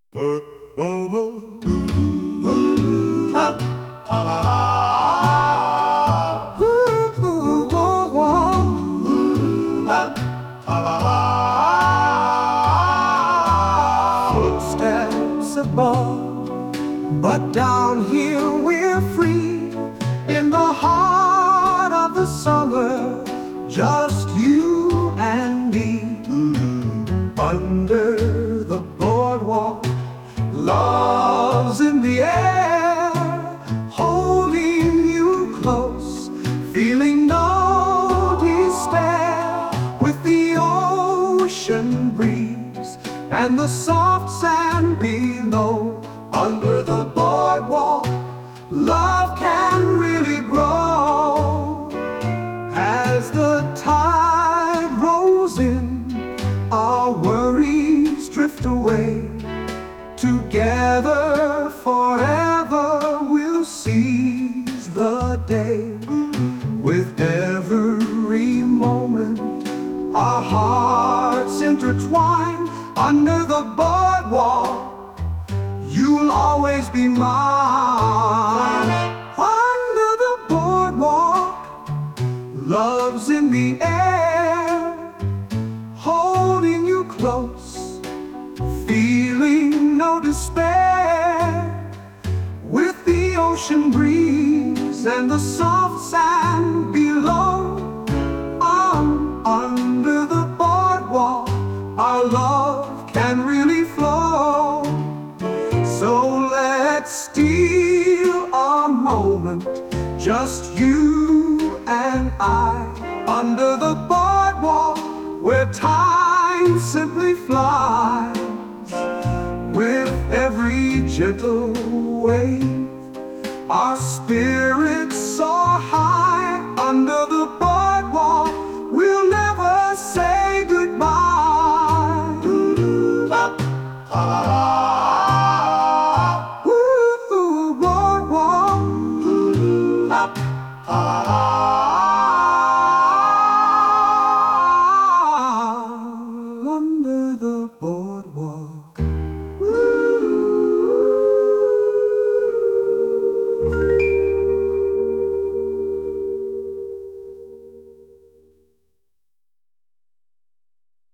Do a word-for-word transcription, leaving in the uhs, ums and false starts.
Footsteps above, but down here we're free. In the heart of the summer, just you and me. Under the boardwalk, love's in the air, holding you close, feeling no despair. With the ocean breeze and the soft sand below, under the boardwalk, love can really grow. As the tide rolls in, our worries drift away. Together forever we'll seize the day. With every moment our hearts intertwine. Under the boardwalk, you'll always be mine. Under the boardwalk, love's in the air, holding you close, feeling no despair. With the ocean breeze and the soft sand below, um, under the boardwalk, our love can really flow. So let's steal a moment, just you and I, under the boardwalk, where time simply flies. With every gentle wave, our spirits soar high. Under the boardwalk, we'll never say goodbye. Ooh, boardwalk.